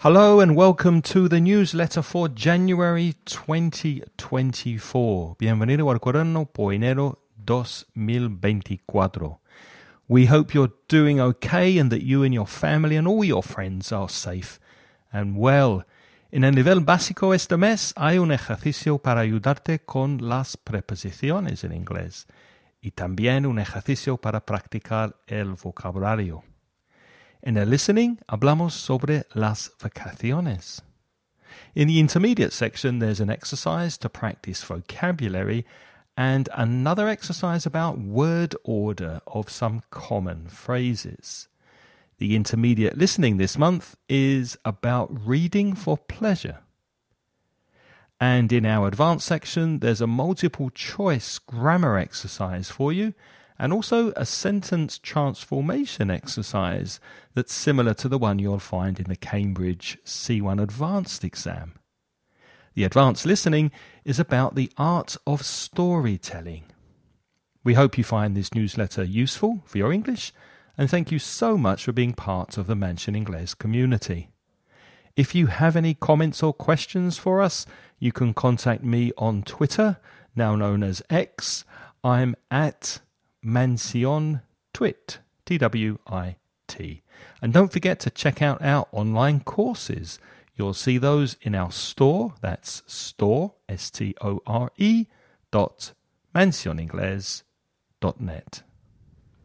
Hello and welcome to the newsletter for January 2024. Bienvenido al cuaderno por enero 2024. We hope you're doing okay and that you and your family and all your friends are safe and well. En el nivel básico este mes hay un ejercicio para ayudarte con las preposiciones en inglés y también un ejercicio para practicar el vocabulario. En el listening, hablamos sobre las vacaciones. In the intermediate section, there's an exercise to practice vocabulary and another exercise about word order of some common phrases. The intermediate listening this month is about reading for pleasure. And in our advanced section, there's a multiple choice grammar exercise for you, and also a sentence transformation exercise that's similar to the one you'll find in the Cambridge C1 Advanced exam. The advanced listening is about the art of storytelling. We hope you find this newsletter useful for your English, and thank you so much for being part of the Mansion Inglés community. If you have any comments or questions for us, you can contact me on Twitter, now known as X. I'm at Mansion Twit, T-W-I-T. And don't forget to check out our online courses. You'll see those in our store, that's store, S-T-O-R-E, .mansioningles.net.